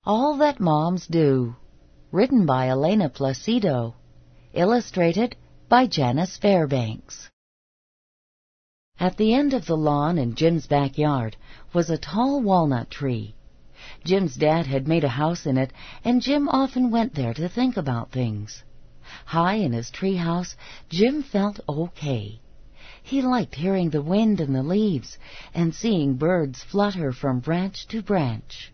All That Moms Do, written by Elena Placido, illustrated by Janice Fairbanks. At the end of the lawn in Jim's backyard was a tall walnut tree. Jim's dad had made a house in it, and Jim often went there to think about things. High in his tree house, Jim felt okay. He liked hearing the wind in the leaves and seeing birds flutter from branch to branch.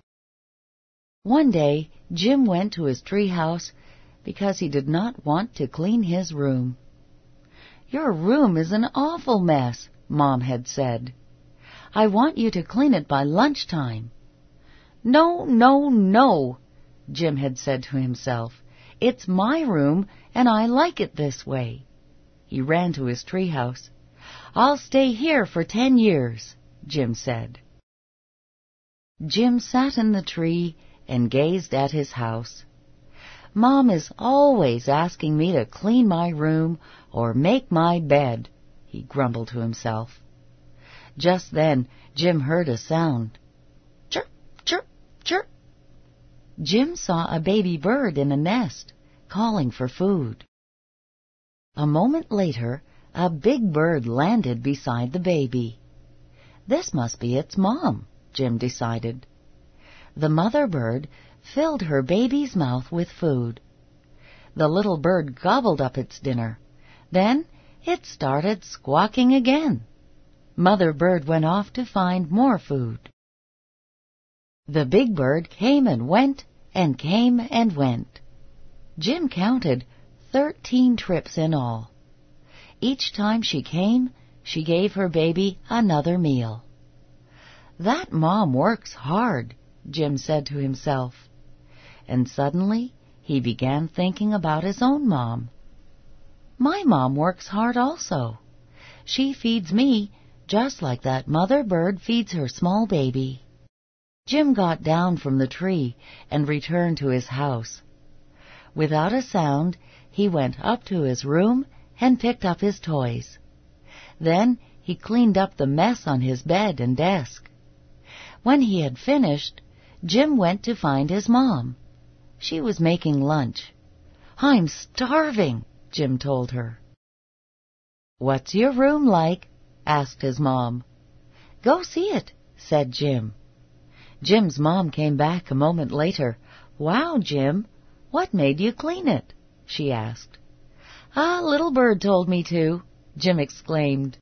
One day, Jim went to his tree house because he did not want to clean his room. "Your room is an awful mess," Mom had said. "I want you to clean it by lunchtime." "No, no, no," Jim had said to himself. "It's my room, and I like it this way." He ran to his tree house. "I'll stay here for 10 years, Jim said. Jim sat in the tree and gazed at his house. "Mom is always asking me to clean my room or make my bed," he grumbled to himself. Just then Jim heard a sound. Chirp, chirp, chirp. Jim saw a baby bird in a nest, calling for food. A moment later, a big bird landed beside the baby. This must be its mom, Jim decided. The mother bird filled her baby's mouth with food. The little bird gobbled up its dinner. Then it started squawking again. Mother bird went off to find more food. The big bird came and went and came and went. Jim counted 13 trips in all. Each time she came, she gave her baby another meal. "That mom works hard," Jim said to himself. And suddenly he began thinking about his own mom. "My mom works hard also. She feeds me just like that mother bird feeds her small baby." Jim got down from the tree and returned to his house. Without a sound, he went up to his room and picked up his toys. Then he cleaned up the mess on his bed and desk. When he had finished, Jim went to find his mom. She was making lunch. "I'm starving," Jim told her. "What's your room like?" asked his mom. "Go see it," said Jim. Jim's mom came back a moment later. "Wow, Jim, what made you clean it?" she asked. "A little bird told me to," Jim exclaimed.